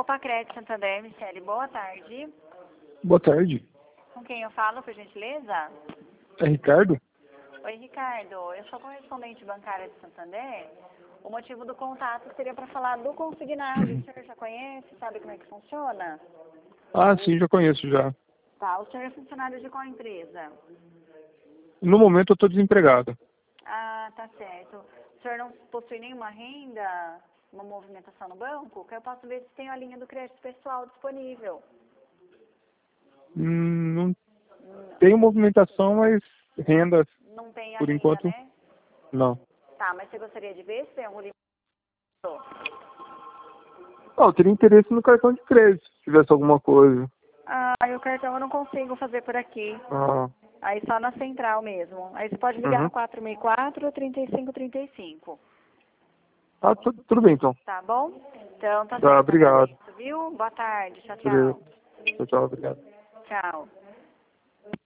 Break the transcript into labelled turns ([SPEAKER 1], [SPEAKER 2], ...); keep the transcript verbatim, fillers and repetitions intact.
[SPEAKER 1] Pacred Santander, Michele, boa tarde.
[SPEAKER 2] Boa tarde.
[SPEAKER 1] Com quem eu falo, por gentileza?
[SPEAKER 2] É Ricardo?
[SPEAKER 1] Oi, Ricardo. Eu sou correspondente bancária de Santander. O motivo do contato seria para falar do consignado. O senhor já conhece? Sabe como é que funciona?
[SPEAKER 2] Ah, sim, já conheço já.
[SPEAKER 1] Tá. O senhor é funcionário de qual empresa?
[SPEAKER 2] No momento eu estou desempregado.
[SPEAKER 1] Ah, tá certo. O senhor não possui nenhuma renda, uma movimentação no banco? Que eu posso ver se tem a linha do crédito pessoal disponível.
[SPEAKER 2] Hum, não tenho movimentação, mas renda,
[SPEAKER 1] Não tem a
[SPEAKER 2] por
[SPEAKER 1] renda,
[SPEAKER 2] enquanto,
[SPEAKER 1] né?
[SPEAKER 2] não.
[SPEAKER 1] Tá, mas você gostaria de ver se tem algum limite?
[SPEAKER 2] Ah, eu teria interesse no cartão de crédito, se tivesse alguma coisa.
[SPEAKER 1] Ah, e o cartão eu não consigo fazer por aqui.
[SPEAKER 2] Ah,
[SPEAKER 1] Aí só na central mesmo. Aí você pode ligar no
[SPEAKER 2] uhum.
[SPEAKER 1] quatro seis quatro, três cinco três cinco.
[SPEAKER 2] Ah, tu- tudo bem então.
[SPEAKER 1] Tá bom? Então tá
[SPEAKER 2] Tá,
[SPEAKER 1] certo.
[SPEAKER 2] obrigado.
[SPEAKER 1] Agradeço, viu? Boa tarde. Tchau,
[SPEAKER 2] Obrigado.
[SPEAKER 1] tchau.
[SPEAKER 2] Tchau, tchau, obrigado.
[SPEAKER 1] Tchau.